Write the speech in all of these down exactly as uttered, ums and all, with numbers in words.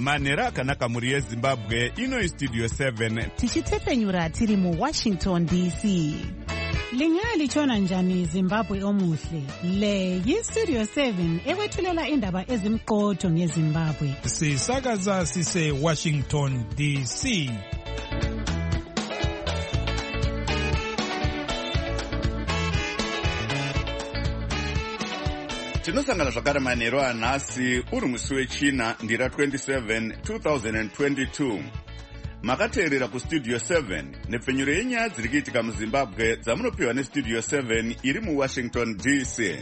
manhero akanaka mhuri yezimbabwe. Ino Studio seven tichitepfenyura tiri muWashington D C. Lingalitshona njani Zimbabwe omuhle? Le yiStudio seven ekwethulela indaba ezimqotho ngeZimbabwe. Sisakaza sise Washington D C. tinosangana zvakare manhero anhasi uri musi wechina ndira twenty-seven twenty twenty-two. Makateerera kuStudio seven nepfenyuro yenyaya dziri kuitika muZimbabwe dzamunopiwa neStudio seven iri muWashington D C.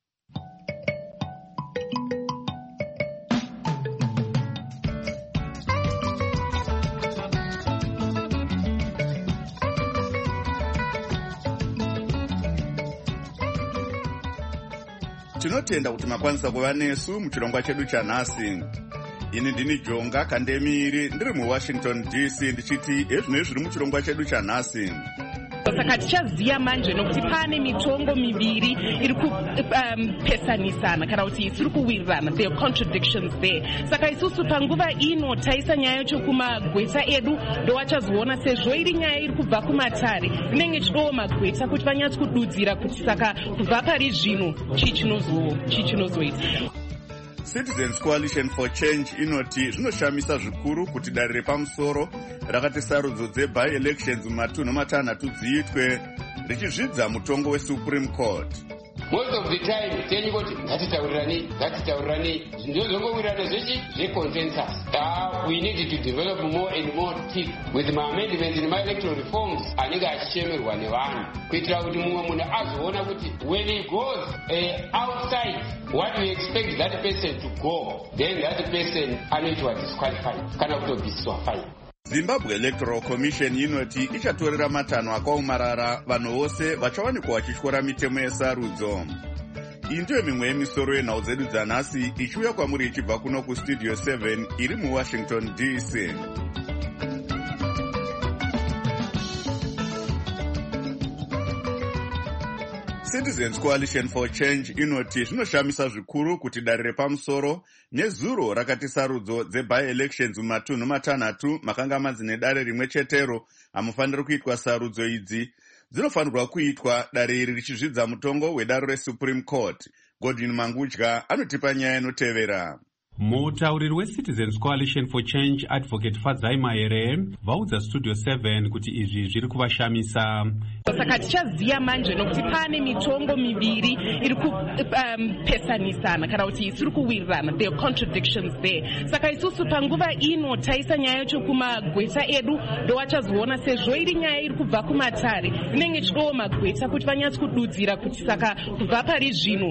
Tinotenda kuti makwanisa kuva nesu muchirongwa chedu chanhasi. Ini ndini Jonga Kandemiri ndiri muWashington D C ndichiti ezvino zviri muchirongwa chedu chanhasi. Saka tichaziya manje nokuti pane mitongo miviri iri kupesanisana kana kuti isiri kuwirirana. There are contradictions there. Saka isusu panguva ino taisa nyaya yacho kumagweta edu ndowachazoona sezvo iri nyaya iri kubva kumatare. Rinenge chidowo magweta kuti vanyatsi kududzira kuti saka kubva pari zvino chichinozoita. Citizens Coalition for Change inoti zvinoshamisa zvikuru kuti dare repamusoro rakati sarudzo dzeby-elections mumatunhu matanhatu dziitwe richizvidza mutongo weSupreme Court. Most of the time teni kuti ngatitaurirane ngatitaurirane ndozongowirirana zvechi zveconsensus. Uh, we need to develop more and more teeth with my amendments in my electoral reforms anenge achichemerwa nevanhu kuitira kuti mumwe munhu azoona kuti when he goes uh, outside what we expect that person to go, then that person anoitwa disqualified kana kutobviswa fine. Zimbabwe Electoral Commission inoti ichatorera matanho akaomarara vanhu vose vachawanikwa vachityora mitemo yesarudzo. Iyi ndiyo mimwe yemisoro yenhau dzedu dzanhasi ichiuya kwamuri ichibva kuno kuStudio seven iri muWashington D C. Citizens Coalition for Change inoti zvinoshamisa zvikuru kuti dare repamusoro nezuro rakati sarudzo dzeby-elections mumatunhu matanhatu makanga madzine dare rimwe chetero hamufaniri kuitwa sarudzo idzi dzinofanirwa kuitwa dare iri richizvidza mutongo wedare reSupreme Court. Godwin Mangudya anotipa nyaya inotevera. Mutauriri weCitizens Coalition for Change Advocate Fadzai Mahere vaudza Studio seven kuti izvi zviri kuvashamisa. Saka tichaziya manje nokuti pane mitongo miviri iri kupesanisana kana kuti isiri kuwirirana. There are contradictions there. Saka isusu panguva ino taisa nyaya yacho kumagweta edu ndowachazoona sezvo iri nyaya iri kubva kumatare. Rinenge chidowo magweta kuti vanyatsi kududzira kuti saka kubva pari zvino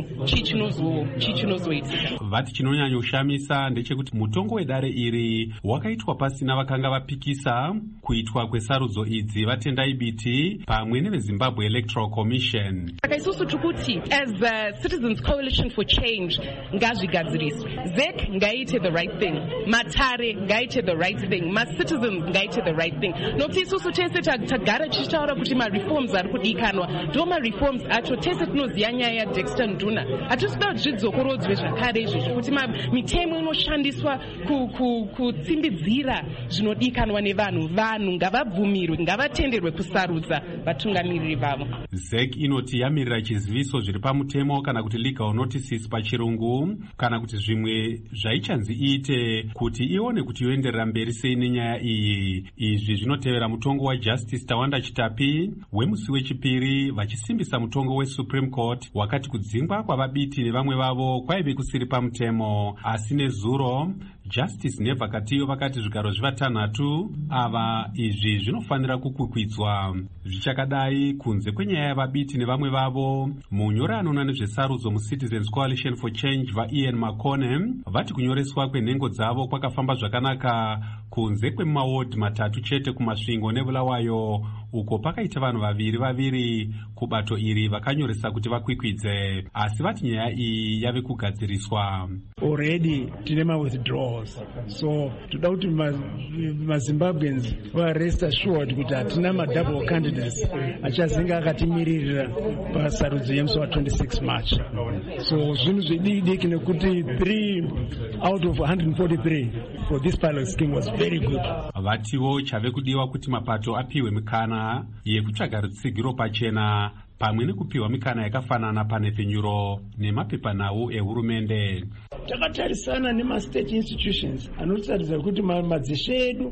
chichinozoita. Vati chinonyanya kushamisa ndechekuti mutongo wedare iri wakaitwa pasina vakanga vapikisa kuitwa kwesarudzo idzi vatendai biti pamwe neveZimbabwe Electoral Commission. Saka isusu tukuti as a Citizens Coalition for Change ngazvigadziriswe. Z E C ngaite the right thing. Matare ngaite the right thing. Ma citizens ngaite the right thing. Nokuti isusu tese tagara tichitaura kuti ma reforms ari kudikanwa. Ndo ma reforms acho tese tinoziya nyaya ya Dexter Nduna. Hatisida zvidzokorodzwe zvakare izvi kuti mitemo inoshandiswa kutsimbidzira zvinodikanwa nevanhu. Vanhu ngavabvumirwe, ngavatenderwe kusarudza vatungamiriri vavo. Z E C inoti yamirira chiziviso zviri pamutemo kana kuti legal notices pachirungu kana kuti zvimwe zvaichanzi iite kuti ione kuti yoenderera mberi sei nenyaya iyi. Izvi zvinotevera mutongo waJustice Tawanda Chitapi wemusi wechipiri vachisimbisa mutongo weSupreme Court wakati kudzingwa kwavabiti nevamwe vavo kwaive kusiri pamutemo. Asi nezuro Justice Nevakatiyo vakati zvigaro zvivatanhatu ava izvi zvinofanira kukwikwidza. Zvichakadai kunze kwenyaya yavabiti nevamwe vavo, munyora anoona nezvesarudzo muCitizens Coalition for Change vaIan Makone vati kunyoreswa kwenhengo dzavo kwakafamba zvakanaka kunze kwemawodi matatu chete kumasvingo neBulawayo uko pakaita vanhu vaviri vaviri kubato iri vakanyoresa kuti vakwikwidze, asi vati nyaya iyi yave kugadziriswa. Already tine ma withdrawal laws. So toda kuti maZimbabweans were rest assured kuti hatina madouble candidates achazinga akatimiririra pasarudzo yemusi wa twenty-six March. So zvinhu zvidiki nekuti three out of one hundred forty-three for this pilot scheme was very good. Vatiwo chave kudiwa kuti mapato apiwe mikana yekutsvaga rutsigiro pachena pamwe nekupiwa mikana yakafanana panepfenyuro nemapepanhau ehurumende. Takatarisana nema-state institutions anotaridza kuti madzishe edu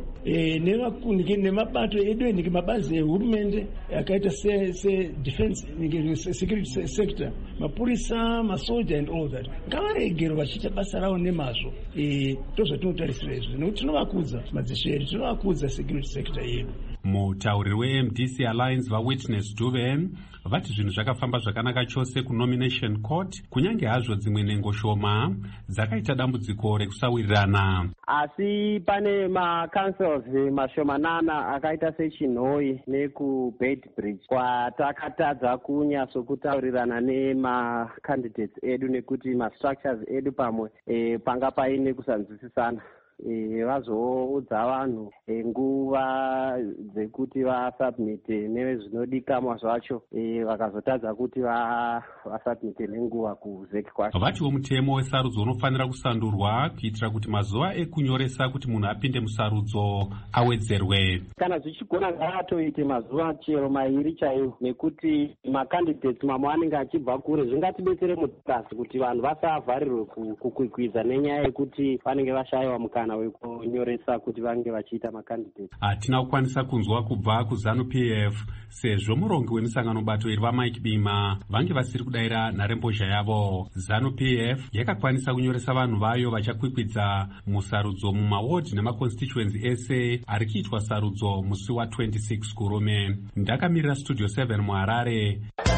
nemabato edu mabazi ehurumende akaita se-defense security sector, mapurisa, masoja and all that, ngavaregero vachiita basa ravo nemazvo. Ndozvatinotarisira izvi nekuti tinovakudza madzishe edu, tinovakudza security sector yedu. Mutauriri we-M D C Alliance vaWitness Dube vati zvinhu zvakafamba zvakanaka chose kunomination court, kunyange hazvo dzimwe nhengo shoma dzakaita dambudziko rekusawirirana. Asi pane ma-councils mashomanana akaita sechinhoi nekuBeitbridge kwatakatadza kunyasokutaurirana nema-candidates edu nekuti ma-structures edu pamwe e, panga paine kusanzwisisana. E, vazoudza vanhu e, nguva dzekuti vasubmite nezvinodikamwa zvacho e, vakazotadza kuti vasubmite nenguva kuzeki kwacho. Vatiwo mutemo wesarudzo unofanira kusandurwa kuitira kuti mazuva ekunyoresa kuti munhu apinde musarudzo awedzerwe. Kana zvichigona ngavatoite mazuva chero mairi chaiwo, nekuti macandidates mamwe anenge achibva kure. Zvingatidetsere mutasi kuti vanhu vasavharirwe kukwikwidza nenyaya yekuti vanenge vashayiwa mukana wekunyoresa kuti vange vachiita macandidates. Hatina kukwanisa kunzwa kubva kuZANU P F sezvo murongi wemisangano bato iri vaMike Bima vange vasiri kudayira nharembozha yavo. ZANU P F yakakwanisa kunyoresa vanhu vayo vachakwikwidza musarudzo mumawodi nemaconstituency ese ari kuitwa sarudzo musi wa twenty-six kurume. Ndakamirira Studio seven muHarare.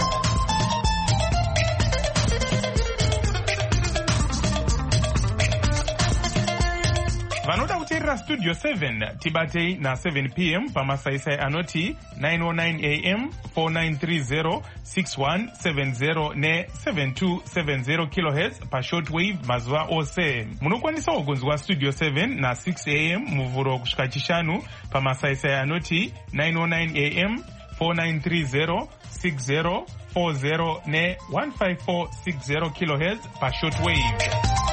Vanoda kuteerera Studio seven tibatei na seven p m pamasaisai anoti nine oh nine a m, four nine three zero, six one seven zero ne seven two seven zero kilohertz pa shortwave mazuva ose. Munokwanisawo kunzwa Studio seven na six a m muvhuro kusvika chishanu pamasaisai anoti nine oh nine a m, four nine three zero, six zero four zero ne one five four six zero kilohertz pa shortwave.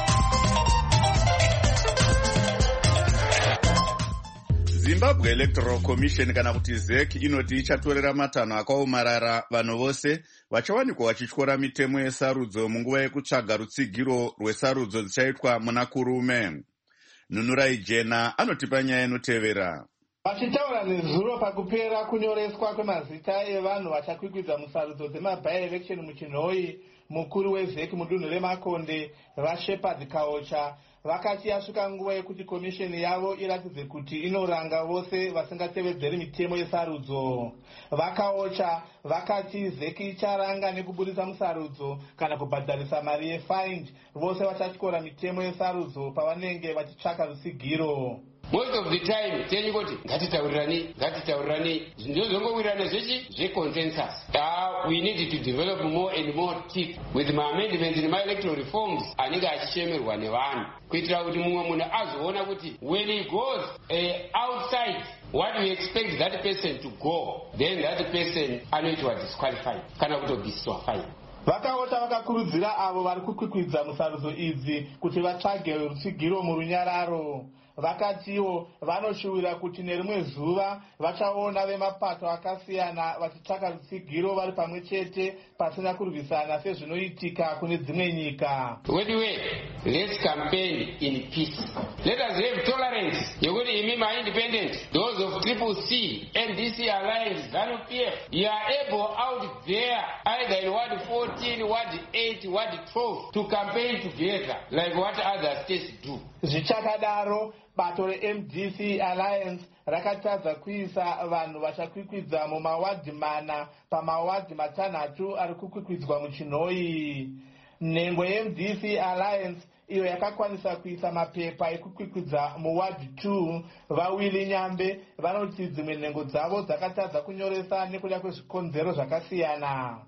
Zimbabwe Electoral Commission kana kuti Z E C inoti ichatorera matanho akaomarara vanhu vose vachawanikwa vachityora mitemo yesarudzo munguva yekutsvaga rutsigiro rwesarudzo dzichaitwa muna kurume. Nunurai Jena anotipa nyaya inotevera. Vachitaura nezuro pakupera kunyoreswa kwemazita evanhu vachakwikwidza musarudzo dzema-by-election muchinhoi, mukuru weZ E C mudunhu reMakonde vaShepard Kaocha vakati yasvika nguva yekuti komisheni yavo iratidze kuti inoranga vose vasingatevedzeri mitemo yesarudzo. Vakaocha vakati Z E C icharanga nekuburisa musarudzo kana kubhadharisa mari yefined vose vachatyora mitemo yesarudzo pavanenge vachitsvaka rutsigiro. Most of the time tell you what ngatitaurirani ngatitaurirani ndozongowirirana zvechi zveconsensus. Uh, we need to develop more and more teeth with my amendments in my electoral reforms anenge achichemerwa nevanhu kuitira kuti mumwe munhu azoona kuti when he goes uh, outside what we expect that person to go, then that person anoitwa disqualified kana kutobviswa fine. Vakaota vakakurudzira avo vari kukwikwidza musarudzo idzi kuti vatsvage rutsigiro murunyararo. Vakatiwo vanoshuwira kuti nerimwe zuva vachaona vemapato akasiyana vachitsvaka rutsigiro vari pamwe chete pasina kurwisana sezvinoitika kune dzimwe nyika. Anyway, let's campaign in peace. Let us have tolerance. Yekuti imi ma-independent, those of Triple C, M D C Alliance, ZANU P F, you are able out there either in Ward fourteen, Ward eight, Ward twelve to campaign together like what other states do. Zvichakadaro bato re-M D C Alliance rakatadza kuisa vanhu vachakwikwidza mumawadhi mana pamawadhi matanhatu ari kukwikwidzwa muchinhoi. Nhengo ye-M D C Alliance iyo yakakwanisa kuisa mapepa ekukwikwidza muwadhi two vaWilly Nyambe vanoti dzimwe nhengo dzavo dzakatadza kunyoresa nekuda kwezvikonzero zvakasiyana.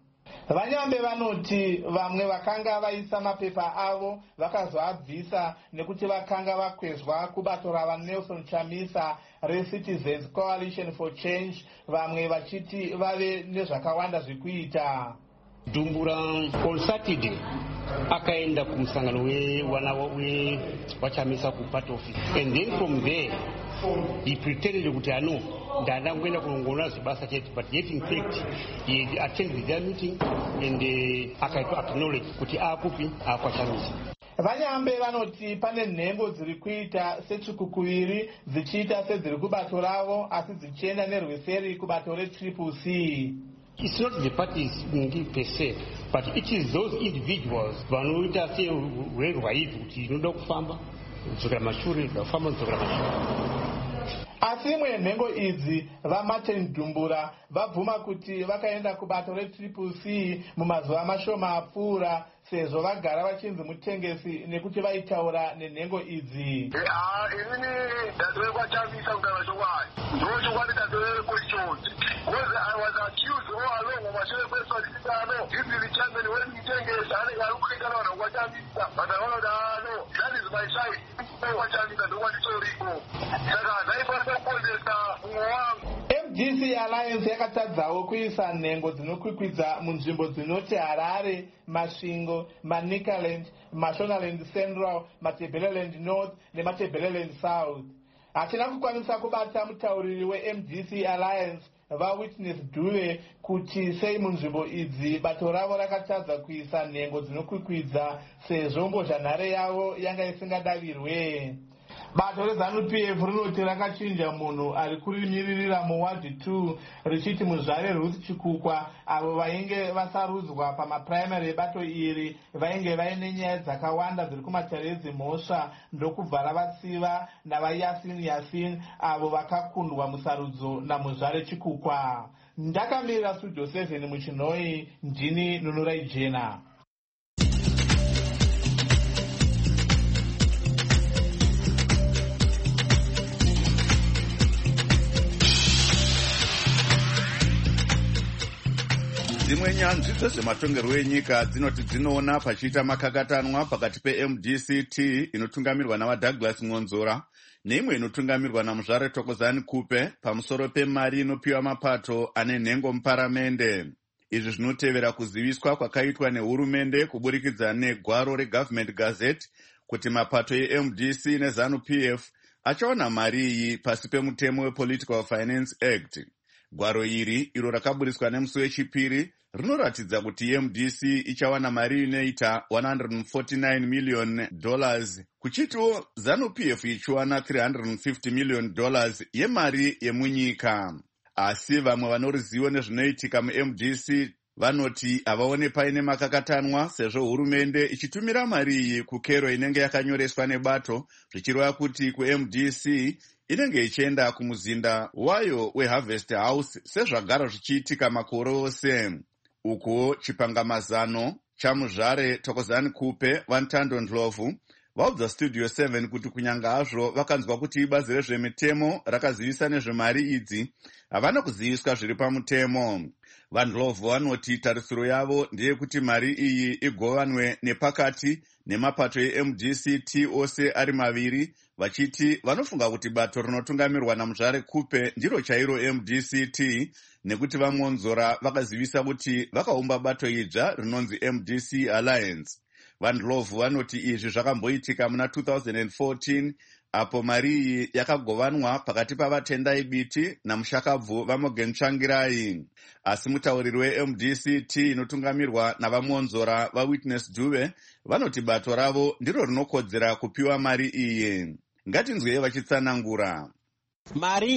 Vanyambe vanoti vamwe vakanga vaisa mapepa avo vakazoabvisa nekuti vakanga vakwezwa kubato rava Nelson Chamisa reCitizens Coalition for Change, vamwe vachiti vave nezvakawanda zvekuita. Dumbura on Saturday akaenda kumusangano wewana wachamisa kuparty office, and then from there he pretended kuti ano ndanda ngoenda kulongona zvibasa chete, but yet in fact he attended their meeting and uh, akaita acknowledge kuti akupi akwachamisa. Vanyambe vanoti pane nhengo dziri kuita setsvikukuviri dzichiita sedziri kubato ravo asi dzichienda nerweseri kubato retriple C. It's not the parties per se, but it is those individuals vanoita seurerwa izvi kuti inoda kufamba kudzokera mashure kufamba kudzokera mashure. Asi imwe yenhengo idzi vaMartin Dumbura vabvuma kuti vakaenda kubato retriple C mumazuva mashoma apfuura sezvo vagara vachinzi mutengesi nekuti vaitaura nenhengo idzi. Inini dadore kwachamisa kugara chokwadi ndo chokwadi dadore kwechonzi because I was accused all along mumashure kwesolisano if the chairman when mutengesi anenge ari kuita vanhu kwachamisa but I want to know that is my side kwachamisa ndo kwatitoriko saka ndaifanira kuponesa mumwe wangu. M D C Alliance yakatadzawo kuisa nhengo dzinokwikwidza munzvimbo dzinoti Harare, Masvingo, Manicaland, Mashonaland Central, Matabeleland North neMatabeleland South. Hatina kukwanisa kubata mutauriri we-M D C Alliance vaWitness Dube kuti sei munzvimbo idzi bato ravo rakatadza kuisa nhengo dzinokwikwidza sezvo mbozhanhare yavo yanga isingadavirwe. Bato reZANU P F rinoti rakachinja munhu ari kurimiririra muwadi two richiti muzvare Ruth Chikukwa avo vainge vasarudzwa pamapuraimari ebato iri vainge vaine nyaya dzakawanda dziri kumatare edzimhosva ndokubva ravatsiva navaYasin Yasin avo vakakundwa musarudzo namuzvare Chikukwa. Ndakamirira Studio seven muChinoi, ndini Nunurai Jena. Dzimwe nyanzvi dzezvematongerwo enyika dzinoti dzinoona pachiita makakatanwa pakati pe-M D C T inotungamirwa navaDouglas Ngonzora neimwe inotungamirwa naMuzvare Thokozani Kupe pamusoro pemari inopiwa mapato ane nhengo muparamende. Izvi zvinotevera kuziviswa kwakaitwa nehurumende kuburikidza negwaro reGovernment Gazette kuti mapato e-M D C neZANU P F achaona mari iyi pasi pemutemo wePolitical Finance Act. Gwaro iri iro rakaburiswa nemusi wechipiri rinoratidza kuti M D C ichawana mari inoita one hundred forty-nine million dollars kuchitiwo ZANU P F ichiwana three hundred fifty million dollars yemari yemunyika. Asi vamwe vanoruzivo nezvinoitika mu-M D C vanoti havaone paine makakatanwa sezvo hurumende ichitumira mari iyi kukero inenge yakanyoreswa nebato zvichireva kuti ku-M D C inenge ichienda kumuzinda wayo weHarvest House sezvagara zvichiitika makore ose. Uko chipangamazano chaMuzvare Thokozani Kupe vaNtando Ndlovu vaudza Studio seven kuti kunyanga hazvo vakanzwa kuti ibazi rezvemitemo rakazivisa nezvemari idzi havana kuziviswa zviri pamutemo. VaNdlovu vanoti tarisiro yavo ndeyekuti mari iyi igovanwe nepakati nemapato e-M D C T ose ari maviri, vachiti vanofunga kuti bato rinotungamirwa naMuzvare Kupe ndiro chairo M D C T nekuti vaMonzora vakazivisa kuti vakaumba bato idzva rinonzi M D C Alliance. VaNdlovu vanoti izvi zvakamboitika muna two thousand fourteen apo mari iyi yakagovanwa pakati pavatendai biti namushakabvu vaMorgan Tsvangirai. Asi mutauriri we-M D C T inotungamirwa navaMonzora vaWitness Dube vanoti bato ravo ndiro rinokodzera kupiwa mari iyi. Ngatinzwei vachitsanangura. Mari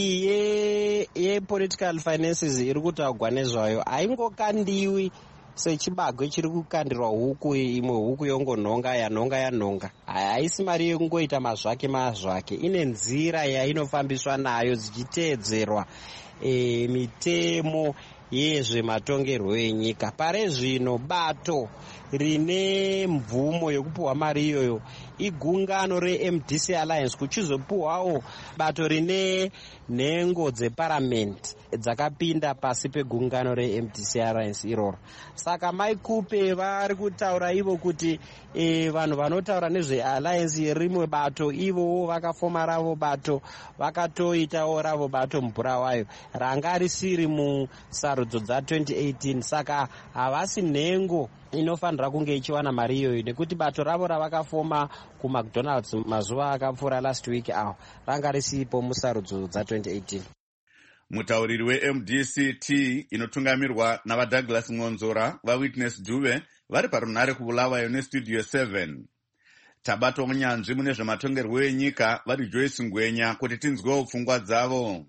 iyi yepolitical finances iri kutaurwa nezvayo haingokandiwi sechibagwe chiri kukandirwa huku imwe huku yongonhonga yanhonga yanhonga. Haisi mari yekungoita mazvake mazvake, ine nzira yainofambiswa nayo dzichiteedzerwa e, mitemo yezvematongerwo enyika. Pare zvino bato rine mvumo yekupiwa mari iyoyo igungano reM D C Alliance kuchizopiwawo bato rine nhengo dzeparamend dzakapinda pasi pegungano reM D C Alliance iroro. Saka maikupe vari kutaura ivo kuti e, vanhu vanotaura nezvealliance rimwe bato ivowo vakafoma ravo bato vakatoitawo ravo bato mubhurawayo ranga risiri musarudzo dza twenty eighteen. Saka havasi nhengo inofanira kunge ichiwana mari iyoyo nekuti bato ravo ravakafoma kumacdonalds mazuva akapfuura last week aho ranga risipo musarudzo dza twenty eighteen. Mutauriri weM D C T inotungamirwa navaDouglas Ngonzora vaWitness Dube vari parunhare kuBulawayo nestudio seven. Tabato munyanzvi mune zvematongerwo enyika vari Joyce Ngwenya kuti tinzwewo pfungwa dzavo.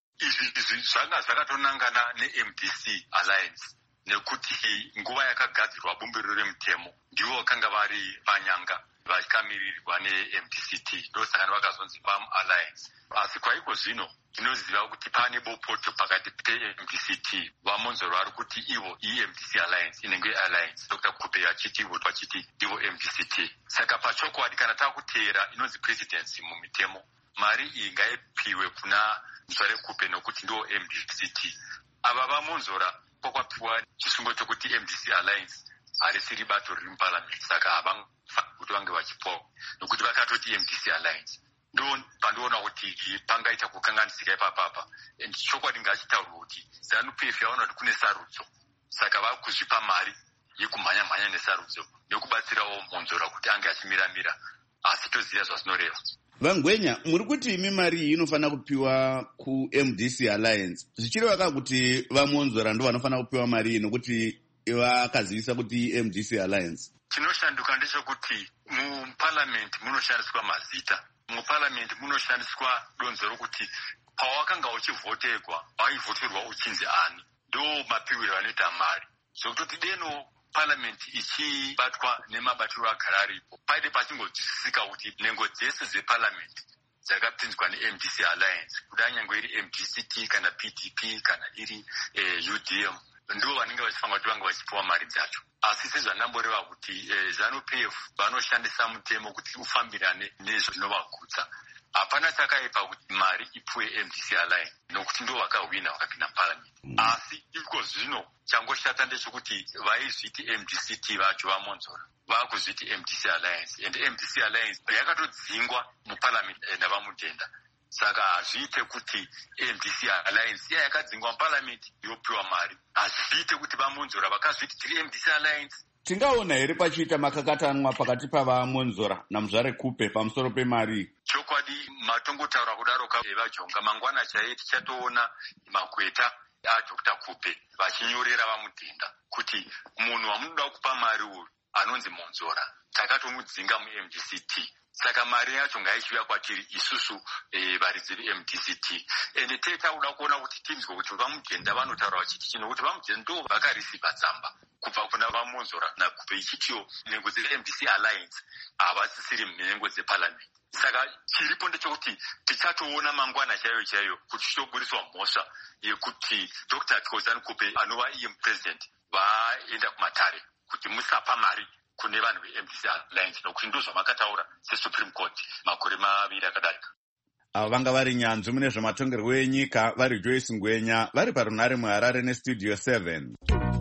Izvi zvanga zvakatonangana neM D C Alliance nekuti nguva yakagadzirwa bumbiro remutemo ndivo vakanga vari panyanga vachikamirirwa neM D C T ndosaka vakazonzi PAM Alliance. Asi kwaiko zvino tinoziva kuti pane bopoto pakati peM D C T. Vamonzoro vari kuti ivo iEM D C Alliance inenge Alliance, Doctor Kupe achiti ivo vachiti ndivo M D C T. Saka pachokwadi kana takuteera inonzi presidency mumitemo, mari iyi ngaipiwe kuna Mzware Kupe nokuti ndiwo M D C T. Ava vamonzora kwakwapiwa chisungo chokuti M D C Alliance harisiri bato riri muparliament, saka havangafaniri kuti vange vachipowa nokuti vakatoti M D C Alliance. Ndo pandiona kuti pangaita kukanganisika ipapapa. Chokwadi ngachitaurwa kuti ZANU-P F yaona kuti kune sarudzo, saka vakuzvipa mari yekumhanya-mhanya nesarudzo nekubatsirawo Monzora kuti ange achimiramira, asi toziva zvazvinoreva. Vangwenya, muri kuti imi mari iyi inofanira kupiwa kuM D C Alliance. Zvichireva ka kuti vaMonzora ndo vanofanira kupiwa mari iyi nokuti vakazivisa kuti M D C Alliance. Chinoshanduka ndechekuti muparliament munoshandiswa mazita. Muparliament munoshandiswa donzo rokuti pawakanga uchivhoterwa waivhoterwa uchinzi ani, ndo mapiwiro anoita mari. Zvokutoti deno parliament ichibatwa nemabatiro agara aripo, paide pachingodzisisika kuti nhengo dzese dzeparliament dzakapinzwa neM D C Alliance, kudai nyangwe iri M D C T kana P D P kana iri eh, U D M, ndo vanenge vachifanira kuti vange vachipiwa mari dzacho. Asi sezvandamboreva kuti eh, ZANU-P F vanoshandisa mutemo kuti ufambirane nezvinovagutsa. Hapana chakaipa kuti mari ipuwe M D C Alliance nokuti ndo vakahwina vakapinda parliament. Mm. Asi iko zvino changoshata ndechekuti vaizviti M D C T vacho vaMonzora vakuzviti M D C Alliance, and M D C Alliance yakatodzingwa muparliament navamudhenda. Saka hazviite kuti M D C Alliance iya yakadzingwa muparliament yopiwa mari, hazviite kuti vaMonzora vakazviti tiri M D C Alliance. Tingaona here pachiita makakatanwa pakati pavaMonzora naMzvare Kupe pamusoro pemari. Chokwadi matongotaura kudaro kavajonga mangwana chaiye tichatoona makweta aDoctor Kupe vachinyorera vamudhenda kuti munhu wamunoda kupa mari uyu anonzi Monzora takatomudzinga muM D C T. Saka mari yacho ngaichiuya kwatiri isusu e, varidzi veM D C T. Ende tetakuda kuona kuti tinzwe kuti vamudhenda vanotaura vachiti chino kuti vamudhenda ndo vakarisiva tsamba kubva kuna vaMonzora naKupe ichitiwo nhengo dzeM D C Alliance havasisiri nhengo dzeparliament. Saka chiripo ndechekuti tichatoona mangwana chaiyo chaiyo kuti chitoburiswa mhosva yekuti Doctor ZANU-Kupe anova iye president vaenda kumatare kuti musapa mari kune vanhu veM D C Alliance nokuti ndo zvamakataura seSupreme Court makore maviri akadarika. Ava vanga vari nyanzvi mune zvematongerwo enyika vari Joyce Ngwenya vari parunhare muHarare nestudio seven.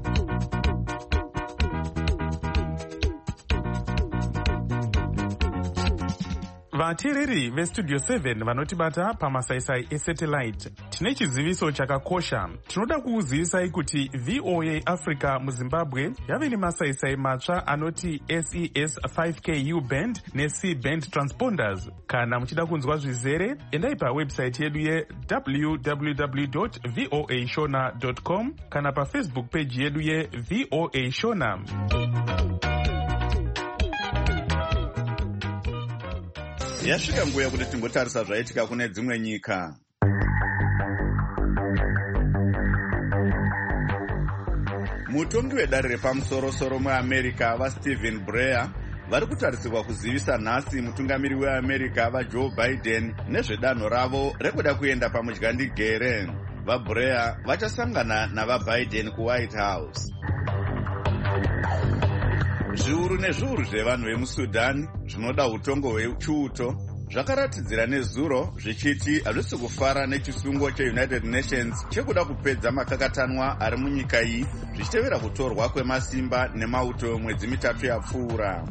Vateereri vestudio seven vanotibata pamasaisai esatellite, tine chiziviso chakakosha. Tinoda kukuzivisai kuti V O A Africa muZimbabwe yave nemasaisai matsva anoti S E S five K U band neC band transponders. Kana muchida kunzwa zvizere, endai pawebsite yedu ye w w w dot voa shona dot com kana pafacebook page yedu ye V O A Shona. Yasvika nguva yekuti timbotarisa zvaitika kune dzimwe nyika. Mutongi wedare repamusoro-soro muAmerica vaStephen Breyer vari kutarisirwa kuzivisa nhasi mutungamiri weAmerica vaJoe Biden nezvedanho ravo rekuda kuenda pamudyandigere. VaBreyer vachasangana navaBiden kuWhite House. Zviuru nezviuru zvevanhu vemuSudan zvinoda utongo hwechiuto zvakaratidzira nezuro zvichiti hazvisi kufara nechisungo cheUnited Nations chekuda kupedza makakatanwa ari munyika iyi zvichitevera kutorwa kwemasimba nemauto mwedzi mitatu yapfuura.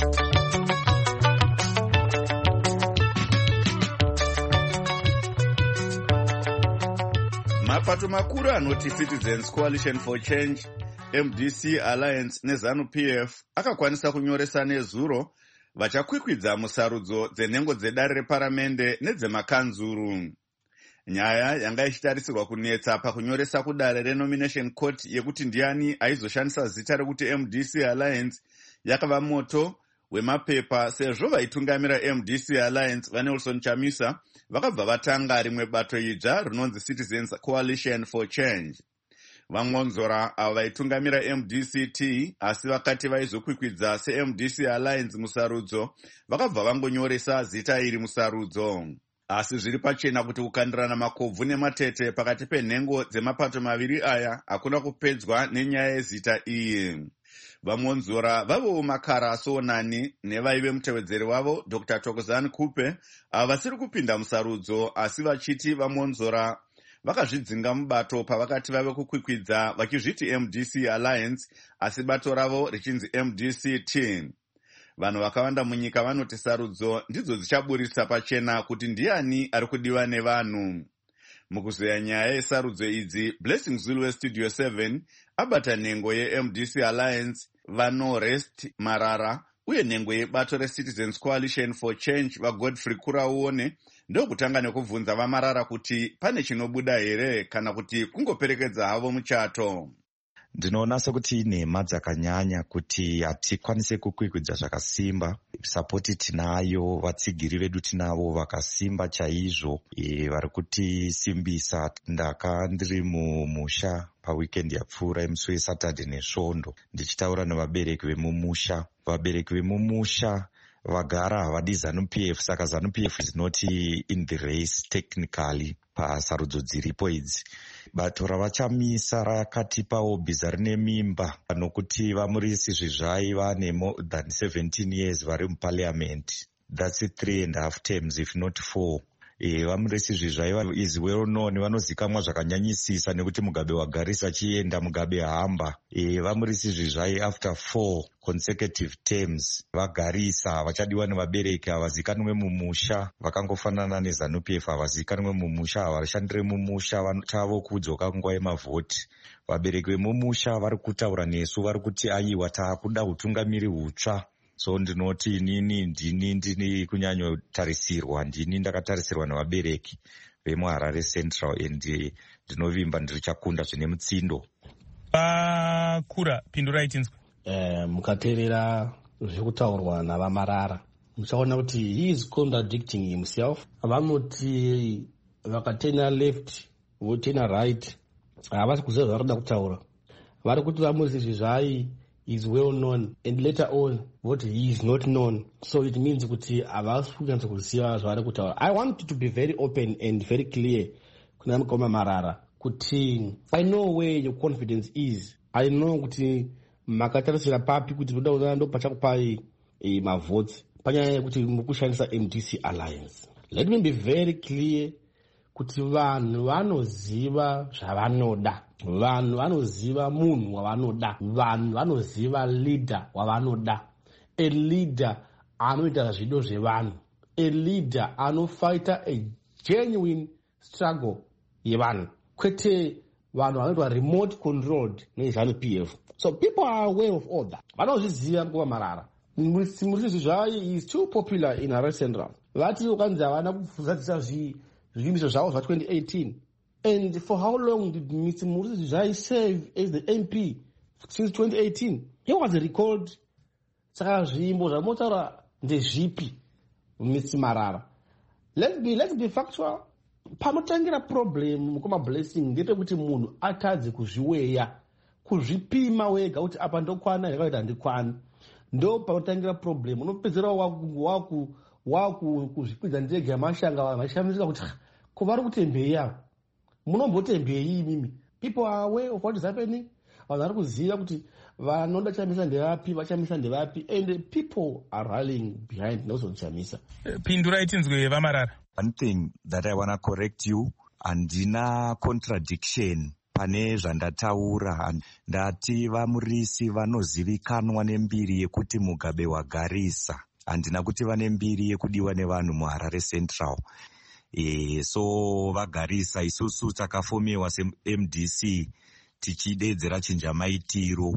Mapato makuru anoti Citizens Coalition for Change, M D C Alliance neZANU-P F akakwanisa kunyoresa nezuro vachakwikwidza musarudzo dzenhengo dzedare reparamende nedzemakanzuru. Nyaya yanga ichitarisirwa kunetsa pakunyoresa kudare renomination court yekuti ndiani aizoshandisa zita rekuti M D C Alliance yakava moto wemapepa sezvo vaitungamira M D C Alliance vaNelson Chamisa vakabva vatanga rimwe bato idzva rinonzi Citizens Coalition for Change. Vangonzora ava vaitungamira M D C T asi vakati vaizokwikwidza se-M D C Alliance musarudzo vakabva vangonyoresa zita iri musarudzo. Asi zviri pachena kuti kukandirana makobvu nematete pakati penhengo dzemapato maviri aya hakuna kupedzwa nenyaya yezita iyi. Vamonzora vavo Makara Sonani nevaive mutevedzeri wavo Doctor Thokozani Kupe ava vasiri kupinda musarudzo asi vachiti vamonzora vakazvidzinga mubato pavakati vave kukwikwidza vachizviti M D C Alliance asi bato ravo richinzi M D C T. Vanhu vakawanda munyika vanoti sarudzo ndidzo dzichaburisa pachena kuti ndiani ari kudiwa nevanhu. Mukuzeya nyaya yesarudzo idzi, Blessing Zulu weStudio seven abata nhengo yeM D C Alliance vaNorest Marara uye nhengo yebato reCitizens Coalition for Change vaGodfrey Kurauone ndokutanga nekubvunza vaMarara kuti pane chinobuda here kana kuti kungoperekedza havo muchato. Ndinoona sekuti nhema dzakanyanya kuti hatikwanise kukwikwidza zvakasimba. Sapoti tinayo, vatsigiri vedu tinavo vakasimba chaizvo e, vari kutisimbisa. Ndaka ndiri mumusha paweekend yapfuura musi weSaturday nesvondo ndichitaura nevabereki vemumusha. Vabereki vemumusha vagara havadi ZANU-P F, saka ZANU-P F is not in the race technically pasarudzo dziripo idzi. Bato ravachamisa rakatipawo bhiza rine mimba nokuti vamurisi Zvizvai vane more than seventeen years vari muparliament. That's three and a half terms if not four. E, vamurisi Zvizvai is well known, vanozikamwa zvakanyanyisisa nekuti Mugabe wagarisa chienda Mugabe hamba. E, vamurisi Zvizvai after four consecutive terms vagarisa vachadiwa nevabereki havazikanwe mumusha, vakangofanana neZANU-P F havazikanwe mumusha, havarashandire mumusha, vanotavo kudzoka nguva yemavhoti. Vabereki vemumusha vari kutaura nesu vari kuti aiwa taakuda utungamiri hutsva. So ndinoti inini ndini ndini kunyanyotarisirwa ndini ndakatarisirwa nevabereki vemuHarare Central and ndinovimba ndirichakunda zvine mutsindo. Pakura pindurai tinzwe. Eh, mukateerera zvekutaurwa navaMarara muchaona kuti he is contradicting himself. Vanoti vakatena left votena right havasi kuziva zvavarikuda kutaura. Vari kuti vamurisi Zvizvai is well known and later on what he is not known, so it means kuti havasi kunyatsa kuziva zvavari kutaura. I want to be very open and very clear kuna mukoma Marara kuti I know where your confidence is. I know kuti makatarisira papi kuti voda ndo pachakupai e, mavhoti panyaya yekuti mukushandisa M D C Alliance. Let me be very clear kuti vanhu vanoziva zvavanoda, vanhu vanoziva munhu wavanoda, vanhu vanoziva leader wavanoda, a leader anoita zvido zvevanhu, a leader anofighta a genuine struggle yevanhu, kwete vanhu vanoitwa remote controlled neZANU-P F. So people are aware of all that. Vanozviziva mukoma Marara. Murisi Zvizvai is too popular in Harare Central. Vati ukanzi havana kufuzadzisa zvivimbiso zvavo zva twenty eighteen. And for how long did Mister Murisi Zvizvai serve as the M P? Since twenty eighteen. He was recalled. Saka zvimbo zvamotaura ndezvipi Mister Marara. Let's be, let's be factual. Panotangira problem mukoma Blessing ndepekuti munhu atadze kuzviweya, kuzvipima wega kuti apa ndokwana yakaita ndikwani. Ndo panotangira problem. Unopedzera waku waku waku kuzvikwidza ndege yamashanga vachishamisika kuti kuvari kutembei avo. Munombotembei mimi. People are aware of what is happening. Vanhu vari kuziva kuti vanoda chamisa ndevapi, vachamisa ndevapi, and people are rallying behind nozochamisa. Pindurai tinzwe vamarara. One thing that I want to correct you, handina contradiction pane zvandataura. Ndati vamurisi vanozivikanwa nembiri yekuti Mugabe wagarisa, handina kuti vane mbiri yekudiwa nevanhu muHarare Central. E, so vagarisa isusu takafomewa se-M D C tichidedzera chinjamaitiro.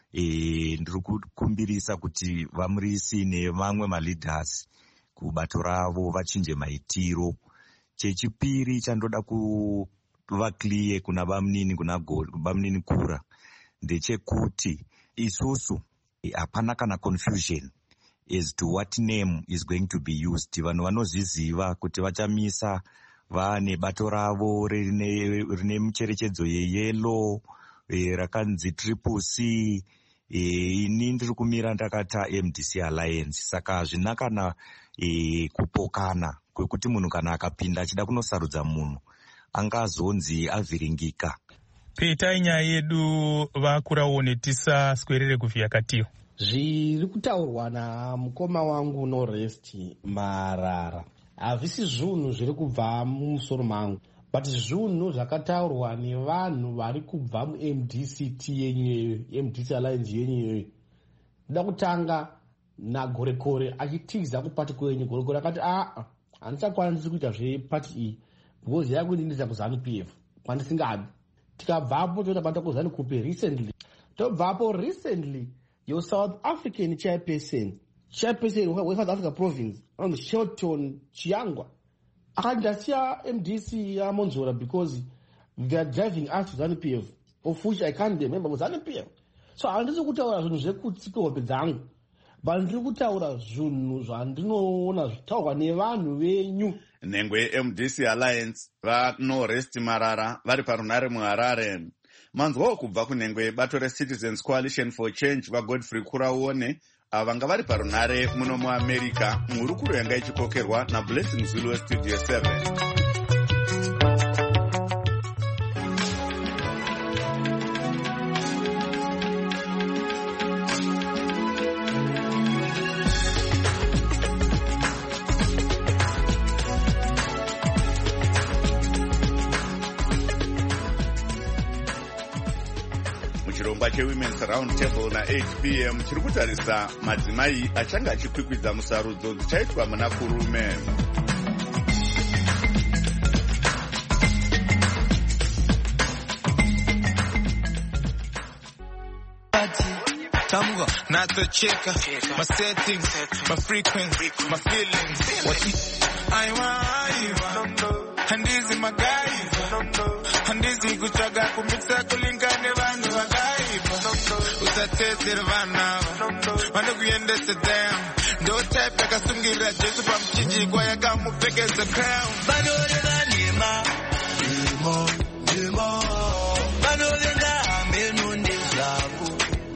E, ndiri kukumbirisa kuti vamurisi nevamwe maleaders kubato ravo vachinje maitiro. Chechipiri chandoda kuva clear kuna vamunini kuna vamunini kura ndechekuti isusu hapana kana confusion as to what name is going to be used. Vanhu vanozviziva kuti vachamisa vane bato ravo rine, rine mucherechedzo yeyelo e, rakanzi triple C. E, ini ndiri kumira ndakata M D C Alliance, saka hazvina kana e, kupokana kwekuti munhu kana akapinda achida kunosarudza munhu angazonzi avhiringika. Peitai nyaya yedu vakuraone tisaswerere kuvhiya katiyo. Zviri kutaurwa namukoma wangu Norest Marara havisi zvinhu zviri kubva mumusoro mangu, but zvinhu zvakataurwa nevanhu vari kubva mu-M D C T yenyu, M D C Alliance yenyu. Ndoda kutanga nagorekore achitiza kupati kwenyu. Gorekore akati a handichakwanisi kuita zvepati iyi because yakuindinisa kuZANU P F kwandisingadi. Tikabvapo totobata kuZANU P F recently, tobvapo recently your South African chairperson chairperson weSouth Africa province on Shelton Chiangwa akandasiya M D C yaMonzora because they are driving us to ZANU P F, of which I can't remember with ZANU P F. So handisi kutaura zvinhu zvekutsika hope dzangu, but ndiri kutaura zvinhu zvandinoona zvitaurwa nevanhu venyu. Nhengwe M D C Alliance vaNorest Marara vari parunare muHarare. Manzwawo kubva kunhengwe bato reCitizens Coalition for Change vaGodfrey Kuraone vanga vari parunare muno muAmerica, muhurukuro yanga ichikokerwa naBlessing Zulu weStudio seven. Chirongwa cheWomen's Round Table na eight p m chiri kutarisa madzimai achanga achikwikwidza musarudzo dzichaitwa muna kurume. Tamuga, not to check my settings, my frequency, my feelings. What I want, and this is my guys, and this is good. Chaga kumiksa kulingane vanhu vagaiba. Utatesera vana, vana kuyende sedam. Ndo type yakasungira Jesu pamchiji kwa yakamupekeza crown. Vanore vanima, nimo, nimo. Vanore nga amenu ndizlaku.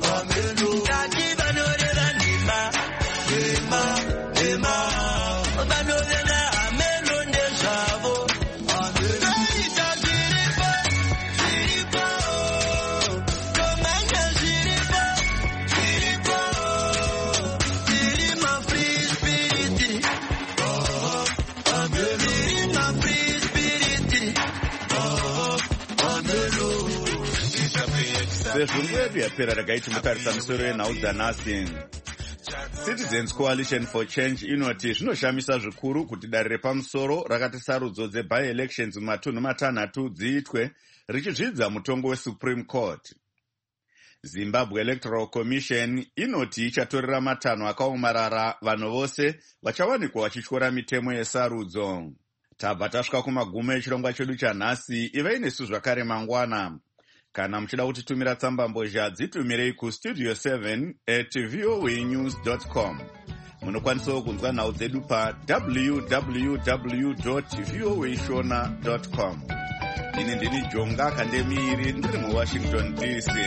Sezvungu yedu yapera rakaiti mutarisa misoro yenhau dzanhasi. Citizens Coalition for Change inoti zvinoshamisa zvikuru kuti dare repamusoro rakati sarudzo dzebi-elections mumatunhu matanhatu dziitwe richizvidza mutongo weSupreme Court. Zimbabwe Electoral Commission inoti ichatorera matanho akaomarara vanhu vose vachawanikwa vachityora mitemo yesarudzo. Tabva tasvika kumagumo echirongwa chedu chanhasi. Ivai nesu zvakare mangwana. Kana muchida kutitumira tsamba mbozha dzitumirei kustudio seven at voanews dot com. Munokwanisawo kunzwa nhau dzedu pa w w w dot voashona dot com. Ini ndini Jonga Kandemiri ndiri muWashington D C.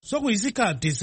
sokuyisikhathi